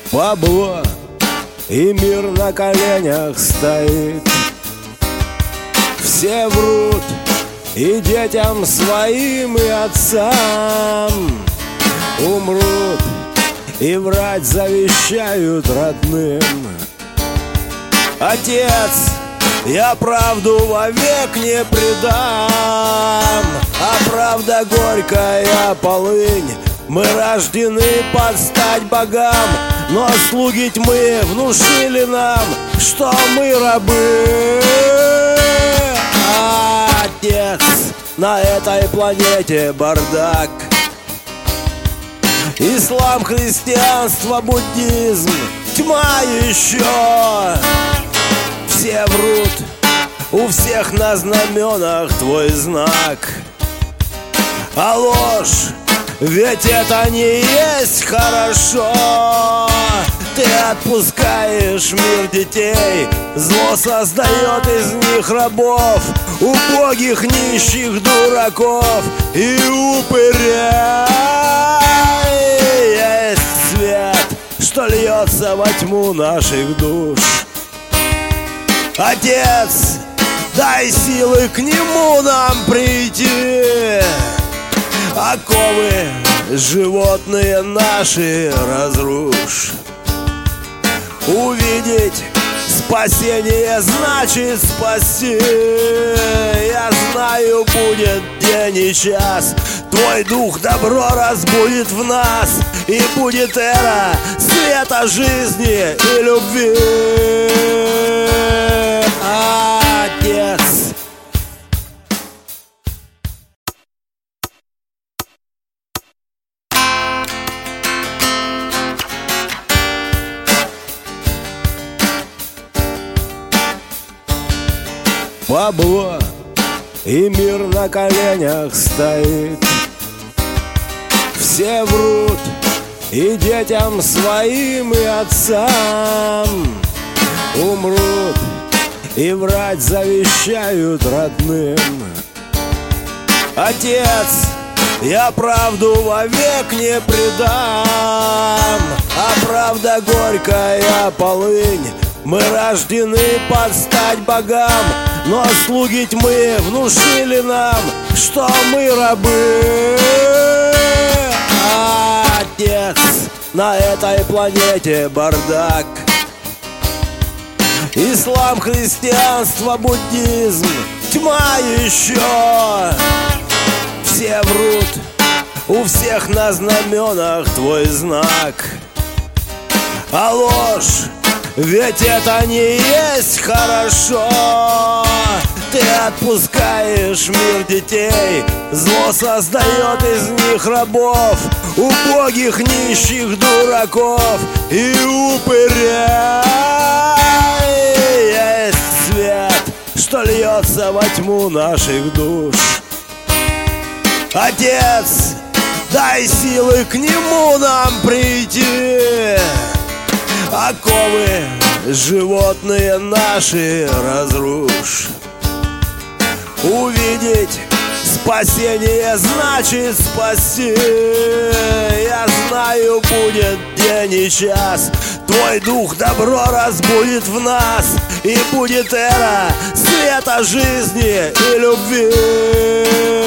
бабло, и мир на коленях стоит. Все врут и детям своим, и отцам. Умрут и врать завещают родным. Отец, я правду вовек не предам, а правда горькая полынь. Мы рождены под стать богам, но слуги тьмы внушили нам, что мы рабы. Отец, на этой планете бардак. Ислам, христианство, буддизм, тьма еще. Все врут, у всех на знаменах твой знак. А ложь, ведь это не есть хорошо. Ты отпускаешь мир детей, зло создает из них рабов, убогих, нищих, дураков и упырей. Есть свет, что льется во тьму наших душ. Отец, дай силы к нему нам прийти. Оковы животные наши разрушь. Увидеть спасение значит спасти. Я знаю, будет день и час, твой дух добро разбудит в нас, и будет эра света, жизни и любви. Отец. Бабло, и мир на коленях стоит. Все врут и детям своим, и отцам. Умрут и врать завещают родным. Отец, я правду вовек не предам, а правда горькая полынь. Мы рождены под стать богам, но слуги тьмы внушили нам, что мы рабы. Отец, на этой планете бардак. Ислам, христианство, буддизм, тьма еще. Все врут, у всех на знаменах твой знак. А ложь, ведь это не есть хорошо. Ты отпускаешь мир детей, зло создает из них рабов, убогих, нищих, дураков и упырей. Есть свет, что льется во тьму наших душ. Отец, дай силы к нему нам прийти. Оковы животные наши разрушь. Увидеть спасение значит спасти. Я знаю, будет день и час, твой дух добро разбудит в нас, и будет эра света, жизни и любви.